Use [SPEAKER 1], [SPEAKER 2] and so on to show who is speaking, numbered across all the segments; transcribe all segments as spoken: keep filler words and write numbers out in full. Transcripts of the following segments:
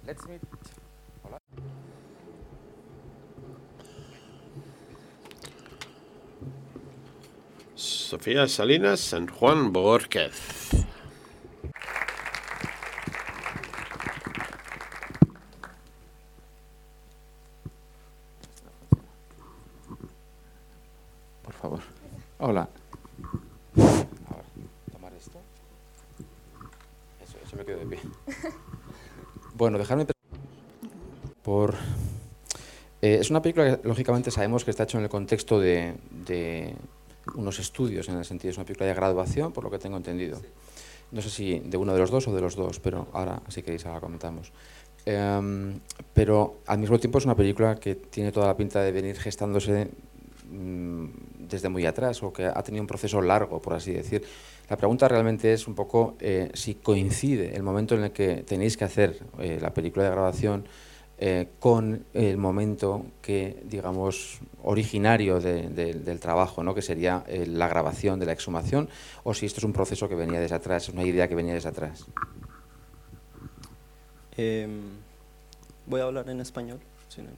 [SPEAKER 1] Let's meet. Hola.
[SPEAKER 2] Sofía Salinas, San Juan Bohórquez.
[SPEAKER 1] Por favor. Hola. Ahora, tomar esto. Eso, eso me quedo de pie. Bueno, dejarme por... Eh, es una película que, lógicamente, sabemos que está hecha en el contexto de, de unos estudios, en el sentido, es una película de graduación, por lo que tengo entendido. No sé si de uno de los dos o de los dos, pero ahora, si queréis, ahora comentamos. Eh, pero al mismo tiempo es una película que tiene toda la pinta de venir gestándose mmm, desde muy atrás, o que ha tenido un proceso largo, por así decir. La pregunta realmente es un poco eh, si coincide el momento en el que tenéis que hacer eh, la película de grabación eh, con el momento que, digamos, originario de, de, del trabajo, ¿no? Que sería eh, la grabación de la exhumación, o si esto es un proceso que venía desde atrás, es una idea que venía desde atrás.
[SPEAKER 3] Eh, voy a hablar en español. Si no,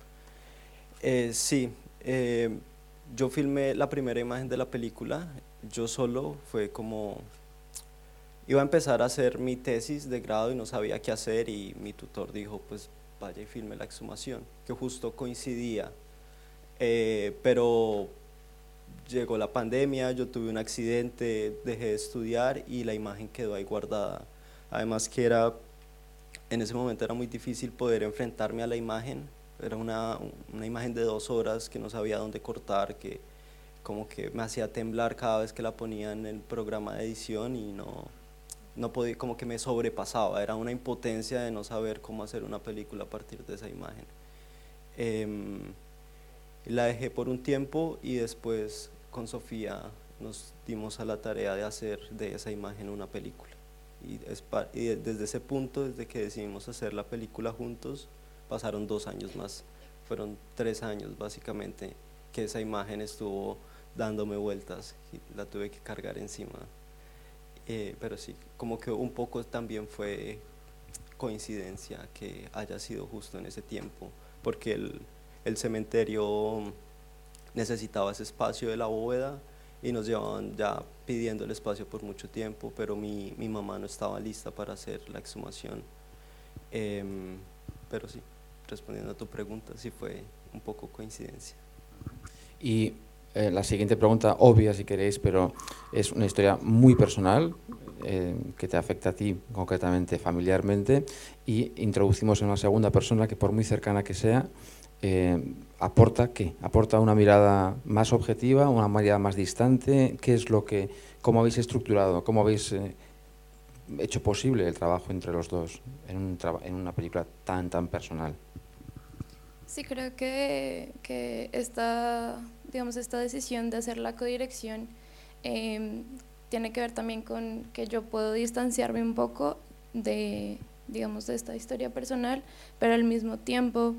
[SPEAKER 3] eh, sí, eh, yo filmé la primera imagen de la película, yo solo, fue como, iba a empezar a hacer mi tesis de grado y no sabía qué hacer, y mi tutor dijo, pues vaya y filme la exhumación, que justo coincidía, eh, pero llegó la pandemia, yo tuve un accidente, dejé de estudiar y la imagen quedó ahí guardada. Además que era, en ese momento era muy difícil poder enfrentarme a la imagen, era una, una imagen de dos horas que no sabía dónde cortar, que como que me hacía temblar cada vez que la ponía en el programa de edición y no, no podía, como que me sobrepasaba, era una impotencia de no saber cómo hacer una película a partir de esa imagen. Eh, la dejé por un tiempo y después con Sofía nos dimos a la tarea de hacer de esa imagen una película. Y, es, y desde ese punto, desde que decidimos hacer la película juntos, pasaron dos años más, fueron tres años básicamente que esa imagen estuvo dándome vueltas y la tuve que cargar encima. Eh, pero sí, como que un poco también fue coincidencia que haya sido justo en ese tiempo, porque el, el cementerio necesitaba ese espacio de la bóveda y nos llevaban ya pidiendo el espacio por mucho tiempo, pero mi, mi mamá no estaba lista para hacer la exhumación. Eh, pero sí, respondiendo a tu pregunta, sí fue un poco coincidencia.
[SPEAKER 1] Y eh, la siguiente pregunta, obvia si queréis, pero es una historia muy personal, eh, que te afecta a ti concretamente, familiarmente, y introducimos en una segunda persona que, por muy cercana que sea, eh, aporta ¿qué? Aporta una mirada más objetiva, una mirada más distante. ¿Qué es lo que, cómo habéis estructurado, cómo habéis eh, hecho posible el trabajo entre los dos en, un traba, en una película tan, tan personal?
[SPEAKER 4] Sí, creo que, que esta, digamos, esta decisión de hacer la codirección eh, tiene que ver también con que yo puedo distanciarme un poco de, digamos, de esta historia personal, pero al mismo tiempo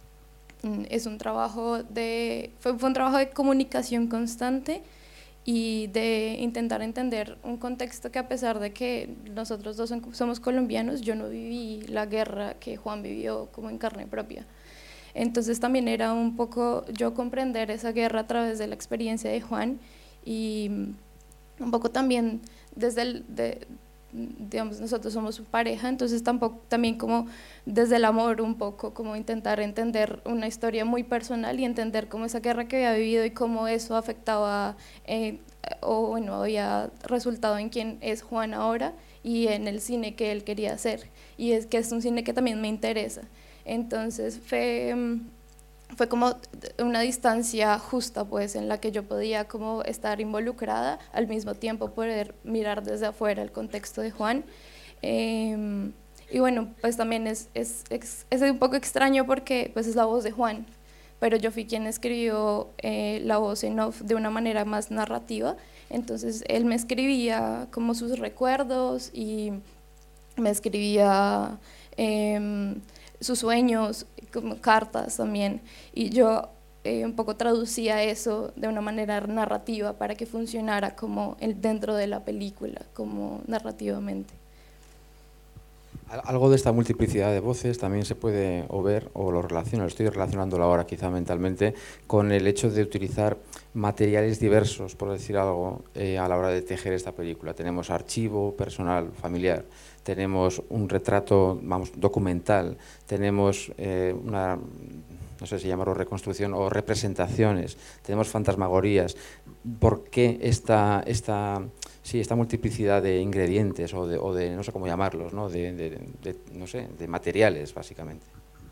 [SPEAKER 4] es un trabajo de, fue, fue un trabajo de comunicación constante y de intentar entender un contexto que, a pesar de que nosotros dos somos colombianos, yo no viví la guerra que Juan vivió como en carne propia. Entonces también era un poco yo comprender esa guerra a través de la experiencia de Juan, y un poco también desde el, de, digamos, nosotros somos su pareja, entonces tampoco, también como desde el amor un poco, como intentar entender una historia muy personal y entender cómo esa guerra que había vivido y cómo eso afectaba eh, o bueno, había resultado en quién es Juan ahora y en el cine que él quería hacer, y es que es un cine que también me interesa. Entonces fue, fue como una distancia justa, pues, en la que yo podía como estar involucrada, al mismo tiempo poder mirar desde afuera el contexto de Juan. Eh, y bueno, pues también es, es, es, es un poco extraño porque pues es la voz de Juan, pero yo fui quien escribió eh, la voz en off de una manera más narrativa. Entonces él me escribía como sus recuerdos y me escribía eh, sus sueños, como cartas también, y yo eh, un poco traducía eso de una manera narrativa para que funcionara como el, dentro de la película, como narrativamente.
[SPEAKER 1] Algo de esta multiplicidad de voces también se puede o ver, o lo relaciono, lo estoy relacionándolo ahora quizá mentalmente, con el hecho de utilizar materiales diversos, por decir algo, eh, a la hora de tejer esta película. Tenemos archivo personal, familiar, tenemos un retrato, vamos, documental, tenemos eh, una, no sé si llamarlo reconstrucción o representaciones, tenemos fantasmagorías. ¿Por qué esta, esta, sí, esta multiplicidad de ingredientes o de, o de no sé cómo llamarlos, ¿no? De, de, de, no sé, de materiales, básicamente?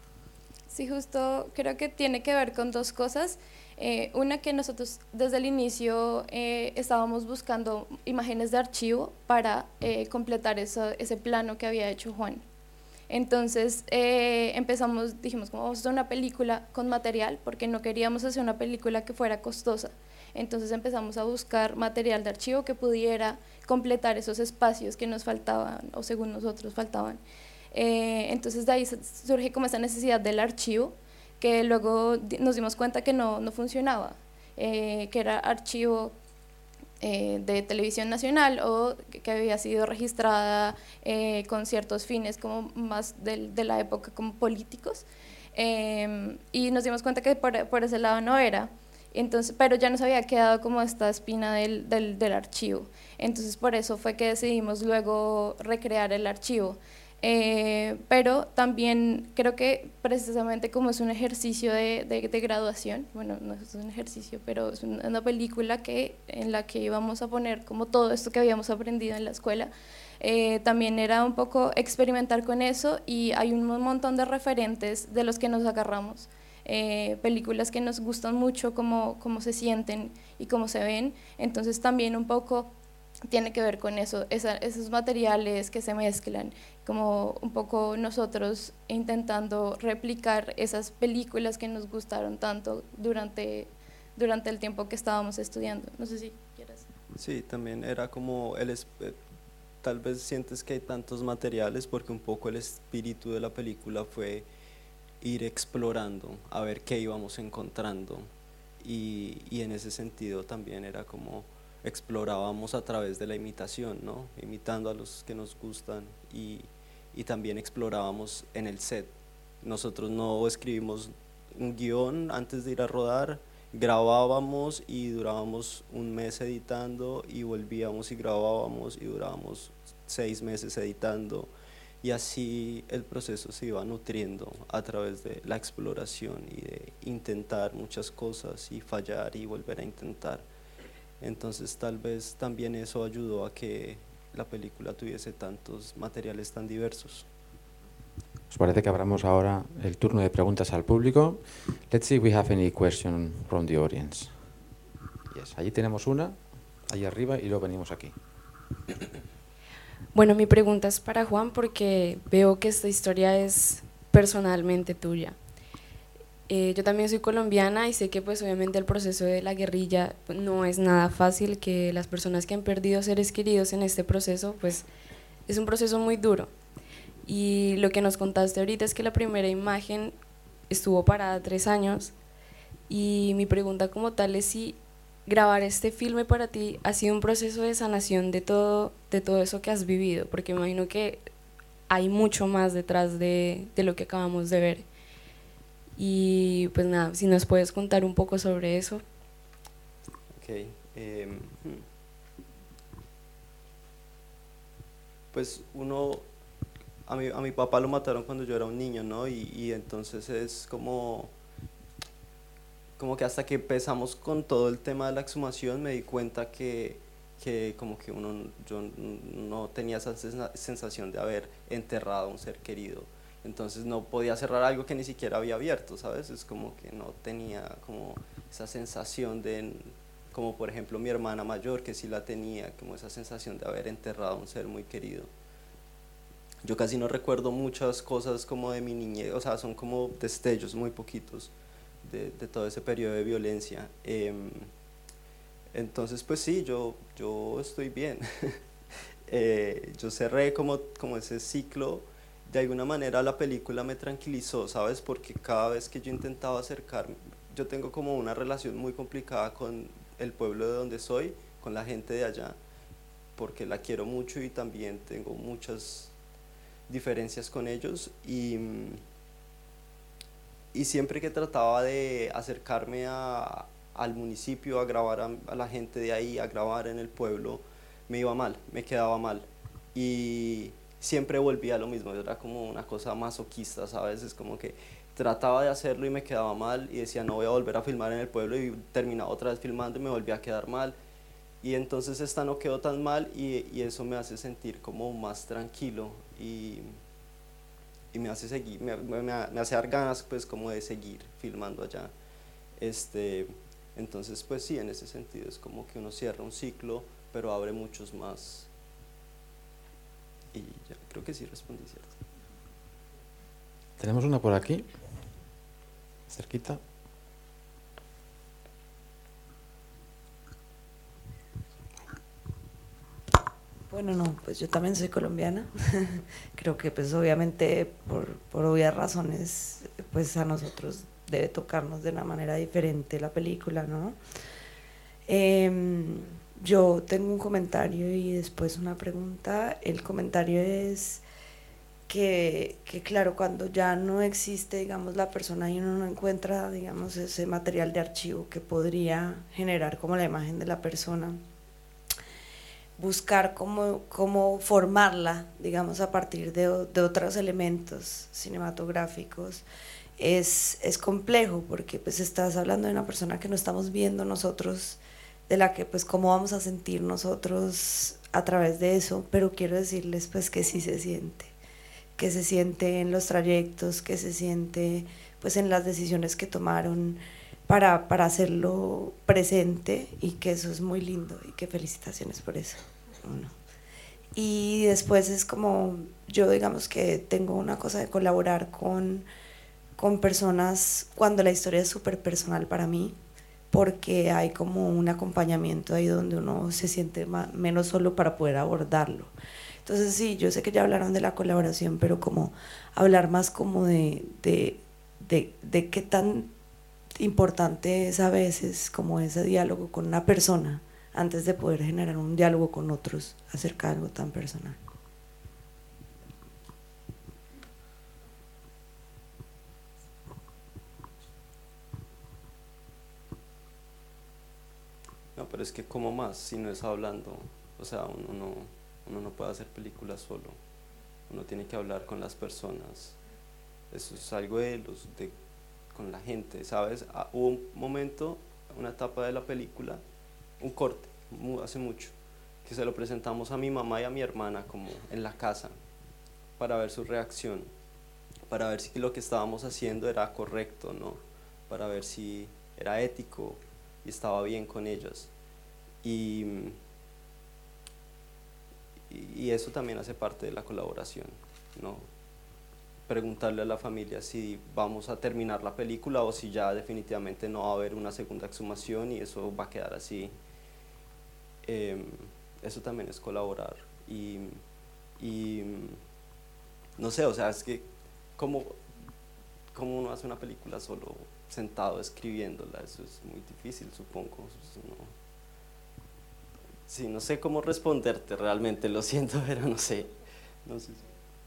[SPEAKER 4] Sí, justo creo que tiene que ver con dos cosas. Eh, una, que nosotros desde el inicio eh, estábamos buscando imágenes de archivo para eh, completar eso, ese plano que había hecho Juan. Entonces eh, empezamos, dijimos, como vamos a hacer una película con material, porque no queríamos hacer una película que fuera costosa. Entonces empezamos a buscar material de archivo que pudiera completar esos espacios que nos faltaban, o según nosotros faltaban. Eh, entonces de ahí surge como esa necesidad del archivo, que luego nos dimos cuenta que no, no funcionaba, eh, que era archivo eh, de televisión nacional o que había sido registrada eh, con ciertos fines como más de, de la época como políticos, eh, y nos dimos cuenta que por, por ese lado no era. Entonces, pero ya nos había quedado como esta espina del, del, del archivo, entonces por eso fue que decidimos luego recrear el archivo. Eh, pero también creo que precisamente como es un ejercicio de, de, de graduación, bueno, no es un ejercicio, pero es una, una película que, en la que íbamos a poner como todo esto que habíamos aprendido en la escuela, eh, también era un poco experimentar con eso, y hay un montón de referentes de los que nos agarramos, eh, películas que nos gustan mucho, cómo, cómo se sienten y cómo se ven, entonces también un poco tiene que ver con eso, esa, esos materiales que se mezclan, como un poco nosotros intentando replicar esas películas que nos gustaron tanto durante, durante el tiempo que estábamos estudiando. No sé si quieres.
[SPEAKER 3] Sí, también era como, el, tal vez sientes que hay tantos materiales porque un poco el espíritu de la película fue ir explorando, a ver qué íbamos encontrando, y, y en ese sentido también era como explorábamos a través de la imitación, ¿no? Imitando a los que nos gustan, y, y también explorábamos en el set. Nosotros no escribimos un guión antes de ir a rodar, grabábamos y durábamos un mes editando y volvíamos y grabábamos y durábamos seis meses editando, y así el proceso se iba nutriendo a través de la exploración y de intentar muchas cosas y fallar y volver a intentar. Entonces tal vez también eso ayudó a que la película tuviese tantos materiales tan diversos.
[SPEAKER 1] ¿Os parece que abramos ahora el turno de preguntas al público? Let's see if we have any question from the audience. Yes, allí tenemos una, allí arriba, y luego venimos aquí.
[SPEAKER 5] Bueno, mi pregunta es para Juan, porque veo que esta historia es personalmente tuya. Eh, yo también soy colombiana y sé que pues obviamente el proceso de la guerrilla no es nada fácil, que las personas que han perdido seres queridos en este proceso pues es un proceso muy duro, y lo que nos contaste ahorita es que la primera imagen estuvo parada tres años, y mi pregunta como tal es si grabar este filme para ti ha sido un proceso de sanación de todo, de todo eso que has vivido, porque me imagino que hay mucho más detrás de, de lo que acabamos de ver. Y pues nada, si nos puedes contar un poco sobre eso.
[SPEAKER 3] Ok, eh, pues uno, a mi, a mi papá lo mataron cuando yo era un niño, ¿no? Y, y entonces es como, como que hasta que empezamos con todo el tema de la exhumación me di cuenta que, que como que uno, yo no tenía esa sensación de haber enterrado a un ser querido. Entonces no podía cerrar algo que ni siquiera había abierto, ¿sabes? Es como que no tenía como esa sensación de, como por ejemplo mi hermana mayor, que sí la tenía, como esa sensación de haber enterrado a un ser muy querido. Yo casi no recuerdo muchas cosas como de mi niñez, o sea, son como destellos muy poquitos de, de todo ese periodo de violencia. Eh, entonces pues sí, yo, yo estoy bien. eh, yo cerré como, como ese ciclo. De alguna manera la película me tranquilizó, ¿sabes? Porque cada vez que yo intentaba acercarme, yo tengo como una relación muy complicada con el pueblo de donde soy, con la gente de allá, porque la quiero mucho y también tengo muchas, diferencias con ellos y, y siempre que trataba de acercarme a, al municipio, a grabar a, a la gente de ahí, a grabar en el pueblo, me iba mal, me quedaba mal y siempre volvía a lo mismo, era como una cosa masoquista, ¿sabes? Es como que trataba de hacerlo y me quedaba mal y decía no voy a volver a filmar en el pueblo y terminaba otra vez filmando y me volvía a quedar mal y entonces esta no quedó tan mal y, y eso me hace sentir como más tranquilo y, y me hace seguir, me, me, me hace dar ganas pues como de seguir filmando allá. Este, entonces pues sí, en ese sentido es como que uno cierra un ciclo pero abre muchos más y ya creo que sí respondí, ¿cierto?
[SPEAKER 1] Tenemos una por aquí, cerquita.
[SPEAKER 6] Bueno, no, pues yo también soy colombiana. Creo que pues obviamente por, por obvias razones pues a nosotros debe tocarnos de una manera diferente la película, ¿no? Eh, yo tengo un comentario y después una pregunta. El comentario es que, que claro, cuando ya no existe, digamos, la persona y uno no encuentra, digamos, ese material de archivo que podría generar como la imagen de la persona, buscar cómo, cómo formarla, digamos, a partir de, de otros elementos cinematográficos, es, es complejo, porque pues estás hablando de una persona que no estamos viendo nosotros, de la que pues cómo vamos a sentir nosotros a través de eso, pero quiero decirles pues que sí se siente, que se siente en los trayectos, que se siente pues en las decisiones que tomaron para, para hacerlo presente, y que eso es muy lindo y que felicitaciones por eso. Bueno. Y después es como, yo digamos que tengo una cosa de colaborar con, con personas cuando la historia es súper personal para mí, porque hay como un acompañamiento ahí donde uno se siente más, menos solo para poder abordarlo. Entonces sí, yo sé que ya hablaron de la colaboración, pero como hablar más como de, de, de, de qué tan importante es a veces como ese diálogo con una persona antes de poder generar un diálogo con otros acerca de algo tan personal.
[SPEAKER 3] No, pero es que como más, si no es hablando, o sea, uno no, uno no puede hacer películas solo, uno tiene que hablar con las personas, eso es algo de los, de, con la gente, ¿sabes? Ah, hubo un momento, una etapa de la película, un corte, hace mucho, que se lo presentamos a mi mamá y a mi hermana como en la casa, para ver su reacción, para ver si lo que estábamos haciendo era correcto, ¿no? Para ver si era ético y estaba bien con ellas. Y, y eso también hace parte de la colaboración, ¿no? Preguntarle a la familia si vamos a terminar la película o si ya definitivamente no va a haber una segunda exhumación y eso va a quedar así. Eh, eso también es colaborar. Y, y no sé, o sea, es que como, como uno hace una película solo sentado escribiéndola, eso es muy difícil, supongo. No, sí, no sé cómo responderte realmente, lo siento, pero no sé. No sé.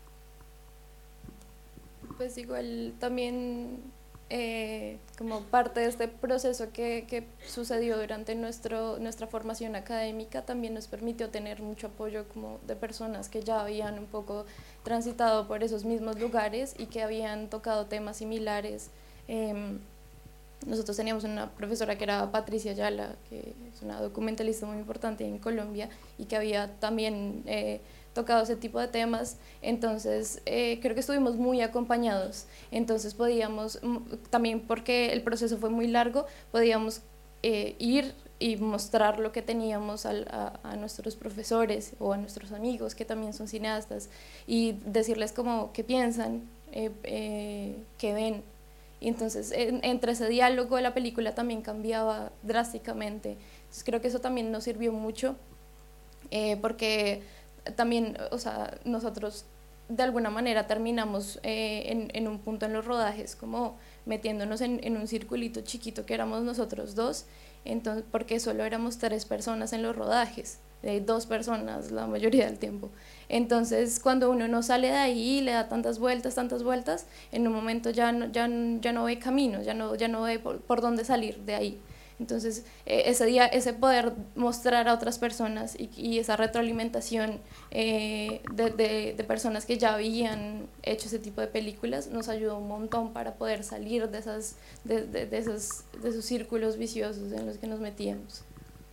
[SPEAKER 4] Pues igual también eh, como parte de este proceso que, que sucedió durante nuestro, nuestra formación académica, también nos permitió tener mucho apoyo como de personas que ya habían un poco transitado por esos mismos lugares y que habían tocado temas similares. Eh, nosotros teníamos una profesora que era Patricia Ayala, que es una documentalista muy importante en Colombia y que había también eh, tocado ese tipo de temas, entonces eh, creo que estuvimos muy acompañados, entonces podíamos, también porque el proceso fue muy largo, podíamos eh, ir y mostrar lo que teníamos al, a, a nuestros profesores o a nuestros amigos que también son cineastas y decirles como qué piensan, eh, eh, qué ven. Y entonces en, entre ese diálogo la película también cambiaba drásticamente, entonces creo que eso también nos sirvió mucho eh, porque también, o sea, nosotros de alguna manera terminamos eh, en, en un punto en los rodajes como metiéndonos en, en un circulito chiquito que éramos nosotros dos, entonces, porque solo éramos tres personas en los rodajes, de dos personas la mayoría del tiempo. Entonces, cuando uno no sale de ahí, le da tantas vueltas, tantas vueltas, en un momento ya no, ya, ya no ve camino, ya no, ya no ve por, por dónde salir de ahí. Entonces, eh, ese día, ese poder mostrar a otras personas y, y esa retroalimentación eh, de, de, de personas que ya habían hecho ese tipo de películas nos ayudó un montón para poder salir de, esas, de, de, de, esos, de esos círculos viciosos en los que nos metíamos.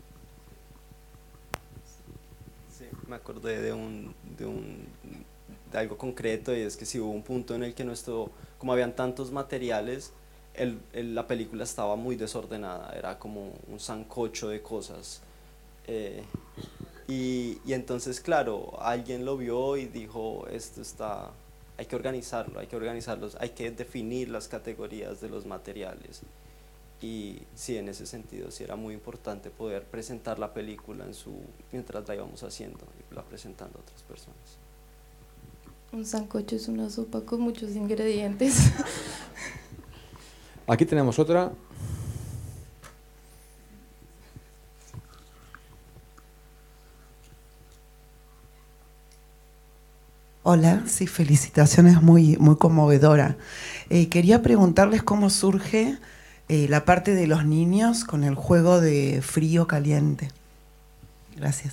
[SPEAKER 3] Sí, me acordé de un, de un de algo concreto, y es que sí hubo un punto en el que nuestro, como habían tantos materiales, el, el, la película estaba muy desordenada, era como un sancocho de cosas. Eh, y, y entonces, claro, alguien lo vio y dijo, esto está, hay que organizarlo, hay que organizarlos, hay que definir las categorías de los materiales. Y sí, en ese sentido sí era muy importante poder presentar la película en su, mientras la íbamos haciendo y la presentando a otras personas.
[SPEAKER 4] Un sancocho es una sopa con muchos ingredientes.
[SPEAKER 1] Aquí tenemos otra.
[SPEAKER 7] Hola, sí, felicitaciones, muy, muy conmovedora. Eh, quería preguntarles cómo surge eh, la parte de los niños con el juego de frío-caliente. Gracias.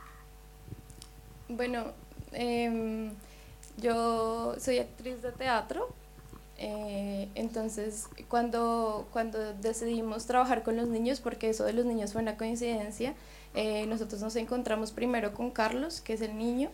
[SPEAKER 4] Bueno, eh, yo soy actriz de teatro, eh, entonces cuando, cuando decidimos trabajar con los niños, porque eso de los niños fue una coincidencia, eh, nosotros nos encontramos primero con Carlos, que es el niño,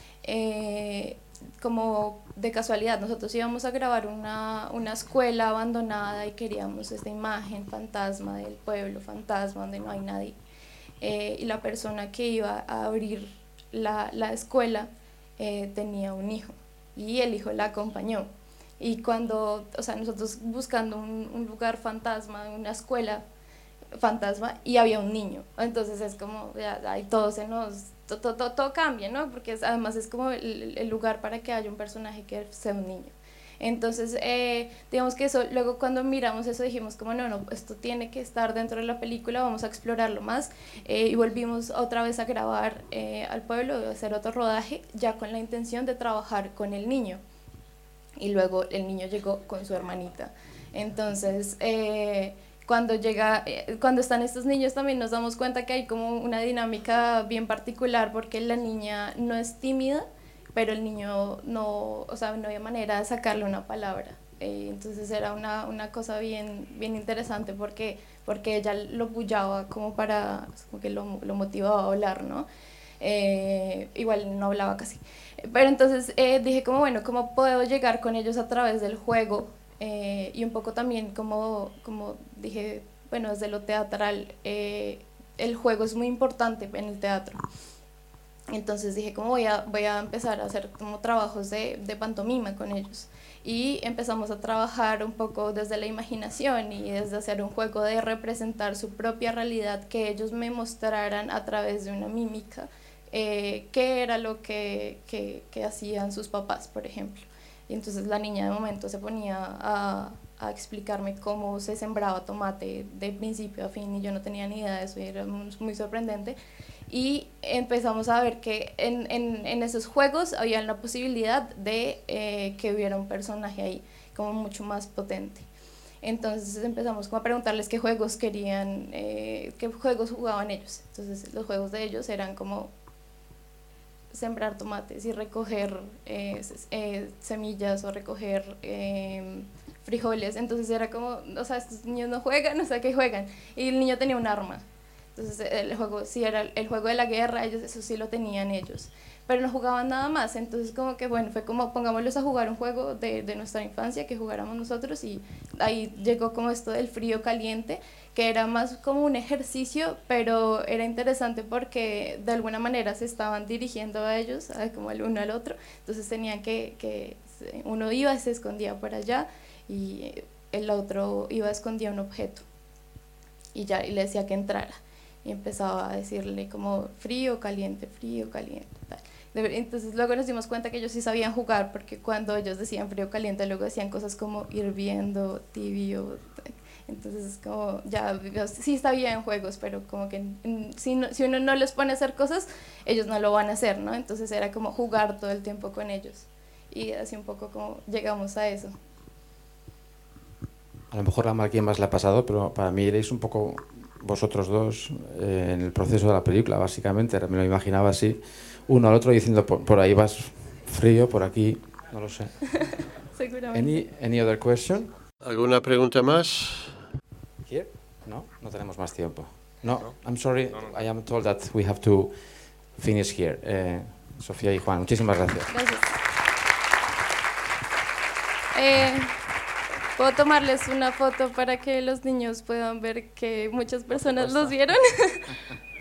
[SPEAKER 4] eh, como de casualidad. Nosotros íbamos a grabar una, una escuela abandonada y queríamos esta imagen fantasma del pueblo fantasma donde no hay nadie, eh, y la persona que iba a abrir la, la escuela eh, tenía un hijo y el hijo la acompañó. Y cuando, o sea, nosotros buscando un, un lugar fantasma, una escuela fantasma, y había un niño, entonces es como, ya, ahí todo se nos, todo, todo, todo cambia, ¿no? Porque es, además es como el, el lugar para que haya un personaje que sea un niño. Entonces, eh, digamos que eso, luego cuando miramos eso dijimos como no, no, esto tiene que estar dentro de la película, vamos a explorarlo más, eh, y volvimos otra vez a grabar eh, al pueblo, a hacer otro rodaje, ya con la intención de trabajar con el niño. Y luego el niño llegó con su hermanita. Entonces, eh, cuando llega, eh, cuando están estos niños también nos damos cuenta que hay como una dinámica bien particular, porque la niña no es tímida, pero el niño no, o sea, no había manera de sacarle una palabra. Eh, entonces era una, una cosa bien, bien interesante porque, porque ella lo bullaba como para, como que lo, lo motivaba a hablar, ¿no? Eh, igual no hablaba casi. Pero entonces eh, dije como, bueno, ¿cómo puedo llegar con ellos a través del juego? Eh, y un poco también como, como dije, bueno, desde lo teatral, eh, el juego es muy importante en el teatro. Entonces dije, ¿cómo voy a, voy a empezar a hacer como trabajos de, de pantomima con ellos? Y empezamos a trabajar un poco desde la imaginación y desde hacer un juego de representar su propia realidad, que ellos me mostraran a través de una mímica eh, qué era lo que, que, que hacían sus papás, por ejemplo. Y entonces la niña de momento se ponía a, a explicarme cómo se sembraba tomate de principio a fin, y yo no tenía ni idea de eso, y era muy, muy sorprendente. Y empezamos a ver que en, en, en esos juegos había la posibilidad de eh, que hubiera un personaje ahí como mucho más potente. Entonces empezamos como a preguntarles qué juegos querían, eh, qué juegos jugaban ellos. Entonces los juegos de ellos eran como sembrar tomates y recoger eh, eh, semillas o recoger eh, frijoles. Entonces era como, o sea, estos niños no juegan, o sea, ¿qué juegan? Y el niño tenía un arma. Entonces el juego, sí era el juego de la guerra, ellos eso sí lo tenían ellos, pero no jugaban nada más. Entonces como que bueno, fue como pongámoslos a jugar un juego de, de nuestra infancia que jugáramos nosotros, y ahí llegó como esto del frío caliente, que era más como un ejercicio, pero era interesante porque de alguna manera se estaban dirigiendo a ellos, como el uno al otro. Entonces tenían que, que uno iba y se escondía por allá y el otro iba a escondía un objeto y ya y le decía que entrara. Y empezaba a decirle como frío, caliente, frío, caliente, tal. Entonces luego nos dimos cuenta que ellos sí sabían jugar, porque cuando ellos decían frío, caliente, luego decían cosas como hirviendo, tibio. Entonces es como, ya, sí está bien juegos, pero como que mm, si, no, si uno no les pone a hacer cosas, ellos no lo van a hacer, ¿no? Entonces era como jugar todo el tiempo con ellos. Y así un poco como llegamos a eso.
[SPEAKER 1] A lo mejor a alguien más le ha pasado, pero para mí erais un poco vosotros dos eh, en el proceso de la película, básicamente. Me lo imaginaba así, uno al otro diciendo, por, por ahí vas frío, por aquí, no lo sé.
[SPEAKER 4] Seguramente.
[SPEAKER 1] Any, any other question?
[SPEAKER 2] ¿Alguna pregunta más?
[SPEAKER 1] Here? No, no tenemos más tiempo. No, I'm sorry, I am told that we have to finish here. Eh, Sofía y Juan, muchísimas gracias.
[SPEAKER 4] Gracias. Eh, ¿Puedo tomarles una foto para que los niños puedan ver que muchas personas los vieron?